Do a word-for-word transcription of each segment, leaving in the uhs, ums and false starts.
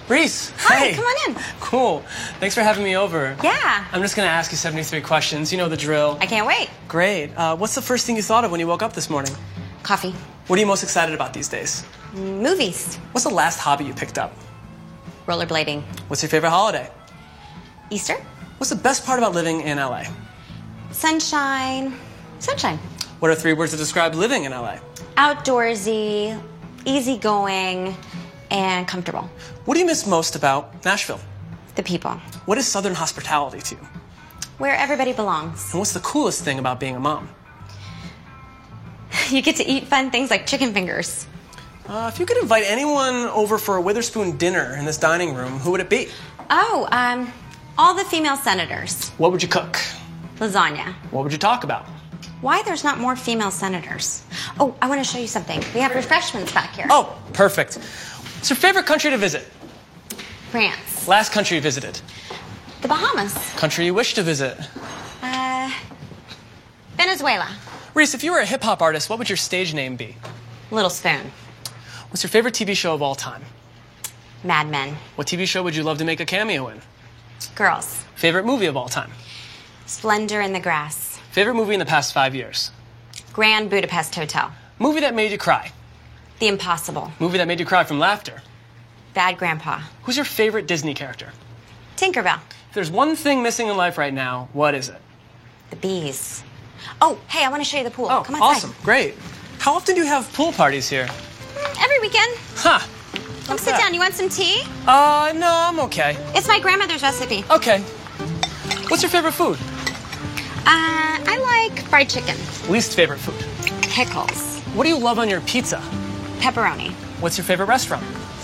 Reese, Hi, hey. come on in. Cool. Thanks for having me over. Yeah. I'm just going to ask you seventy-three questions. You know the drill. I can't wait. Great. Uh, what's the first thing you thought of when you woke up this morning? Coffee. What are you most excited about these days? Movies. What's the last hobby you picked up? Rollerblading. What's your favorite holiday? Easter. What's the best part about living in L A? Sunshine. Sunshine. What are three words to describe living in L A? Outdoorsy, easygoing, and comfortable. What do you miss most about Nashville? The people. What is Southern hospitality to you? Where everybody belongs. And what's the coolest thing about being a mom? You get to eat fun things like chicken fingers. Uh, if you could invite anyone over for a Witherspoon dinner in this dining room, who would it be? Oh, um, all the female senators. What would you cook? Lasagna. What would you talk about? Why there's not more female senators? Oh, I want to show you something. We have refreshments back here. Oh, perfect. What's your favorite country to visit? France. Last country you visited? The Bahamas. Country you wish to visit? Uh, Venezuela. Reese, if you were a hip-hop artist, what would your stage name be? Little Spoon. What's your favorite T V show of all time? Mad Men. What T V show would you love to make a cameo in? Girls. Favorite movie of all time? Splendor in the Grass. Favorite movie in the past five years? Grand Budapest Hotel. Movie that made you cry? The Impossible. Movie that made you cry from laughter? Bad Grandpa. Who's your favorite Disney character? Tinkerbell. If there's one thing missing in life right now, what is it? The bees. Oh, hey, I want to show you the pool. Oh, Come outside. awesome. Great. How often do you have pool parties here? Mm, Every weekend. Huh. Come How's sit that? down. You want some tea? Uh, no, I'm okay. It's my grandmother's recipe. Okay. What's your favorite food? Uh, I like fried chicken. Least favorite food? Pickles. What do you love on your pizza? Pepperoni. What's your favorite restaurant?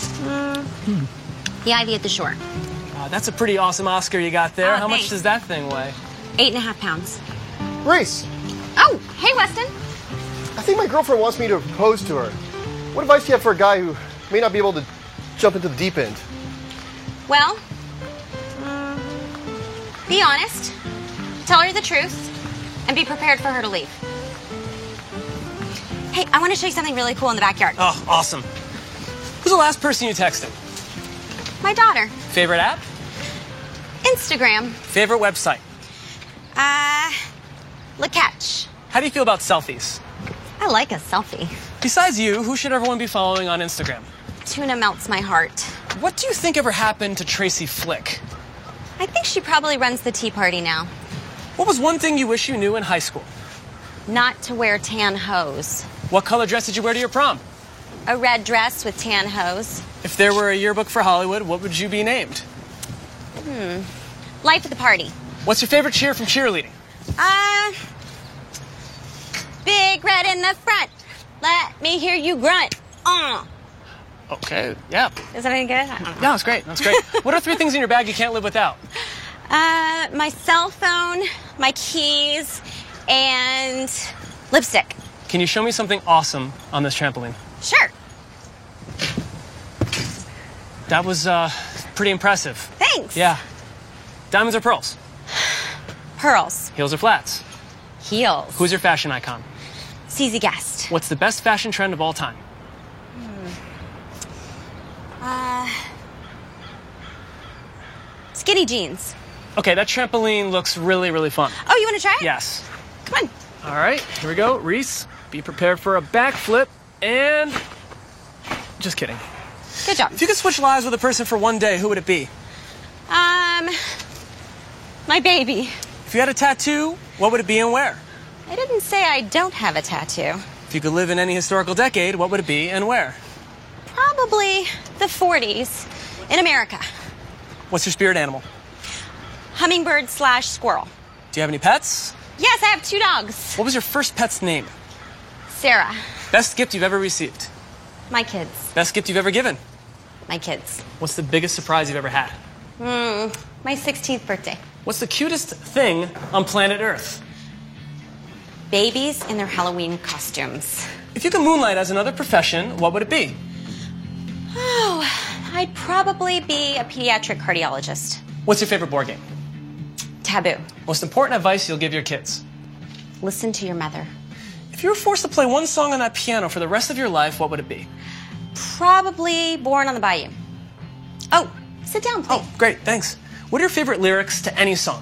The Ivy at the Shore. Uh, that's a pretty awesome Oscar you got there. Oh, How much thanks. does that thing weigh? Eight and a half pounds. Reese, Oh, hey, Weston. I think my girlfriend wants me to propose to her. What advice do you have for a guy who may not be able to jump into the deep end? Well, mm, be honest. Tell her the truth. And be prepared for her to leave. Hey, I want to show you something really cool in the backyard. Oh, awesome. Who's the last person you texted? My daughter. Favorite app? Instagram. Favorite website? Uh, La Catch. How do you feel about selfies? I like a selfie. Besides you, who should everyone be following on Instagram? Tuna melts my heart. What do you think ever happened to Tracy Flick? I think she probably runs the tea party now. What was one thing you wish you knew in high school? Not to wear tan hose. What color dress did you wear to your prom? A red dress with tan hose. If there were a yearbook for Hollywood, what would you be named? Life at the party. What's your favorite cheer from cheerleading? Uh, big red in the front. Let me hear you grunt. Uh. Okay, yeah. Is that any good? I don't know. Yeah, that's great. That's great. What are three things in your bag you can't live without? Uh, my cell phone, my keys, and lipstick. Can you show me something awesome on this trampoline? Sure. That was uh, pretty impressive. Thanks. Yeah. Diamonds or pearls? Pearls. Heels or flats? Heels. Who's your fashion icon? C Z Guest. What's the best fashion trend of all time? Uh, skinny jeans. Okay, that trampoline looks really, really fun. Oh, you want to try it? Yes. Come on. All right, here we go. Reese, be prepared for a backflip and... Just kidding. Good job. If you could switch lives with a person for one day, who would it be? Um, my baby. If you had a tattoo, what would it be and where? I didn't say I don't have a tattoo. If you could live in any historical decade, what would it be and where? Probably the forties in America. What's your spirit animal? Hummingbird slash squirrel. Do you have any pets? Yes, I have two dogs. What was your first pet's name? Sarah. Best gift you've ever received? My kids. Best gift you've ever given? My kids. What's the biggest surprise you've ever had? Hmm. My sixteenth birthday. What's the cutest thing on planet Earth? Babies in their Halloween costumes. If you could moonlight as another profession, what would it be? Oh, I'd probably be a pediatric cardiologist. What's your favorite board game? Taboo. Most important advice you'll give your kids? Listen to your mother. If you were forced to play one song on that piano for the rest of your life, what would it be? Probably Born on the Bayou. Oh, sit down, please. Oh, great, thanks. What are your favorite lyrics to any song?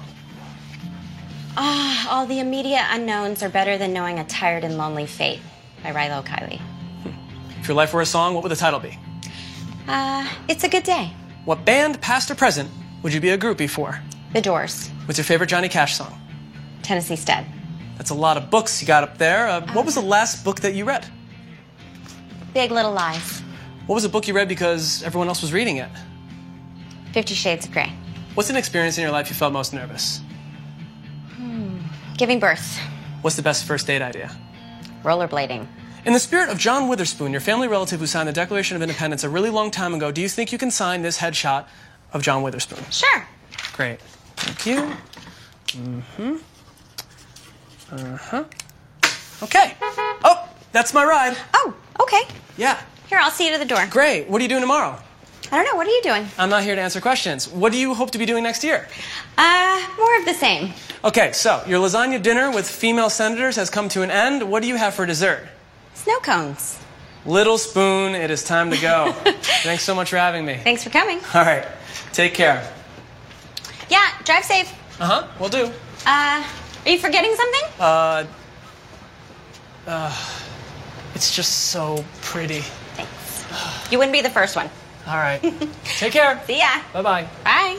Ah, all the immediate unknowns are better than knowing a tired and lonely fate by Rilo Kiley. If your life were a song, what would the title be? Uh, It's a Good Day. What band, past or present, would you be a groupie for? The Doors. What's your favorite Johnny Cash song? Tennessee Stud. That's a lot of books you got up there. Uh, what was the last book that you read? Big Little Lies. What was a book you read because everyone else was reading it? Fifty Shades of Grey. What's an experience in your life you felt most nervous? Giving birth. What's the best first date idea? Rollerblading. In the spirit of John Witherspoon, your family relative who signed the Declaration of Independence a really long time ago, do you think you can sign this headshot of John Witherspoon? Sure. Great. Thank you. Mm-hmm. Uh-huh. Okay. Oh, that's my ride. Oh, okay. Yeah. Here, I'll see you to the door. Great. What are you doing tomorrow? I don't know. What are you doing? I'm not here to answer questions. What do you hope to be doing next year? Uh, more of the same. Okay, so your lasagna dinner with female senators has come to an end. What do you have for dessert? Snow cones. Little Spoon, it is time to go. Thanks so much for having me. Thanks for coming. All right. Take care. Yeah, drive safe. Uh-huh. Will do. Uh, are you forgetting something? Uh, uh, it's just so pretty. Thanks. You wouldn't be the first one. All right. Take care. See ya. Bye-bye. Bye.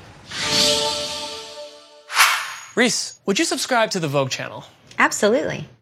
Reese, would you subscribe to the Vogue channel? Absolutely.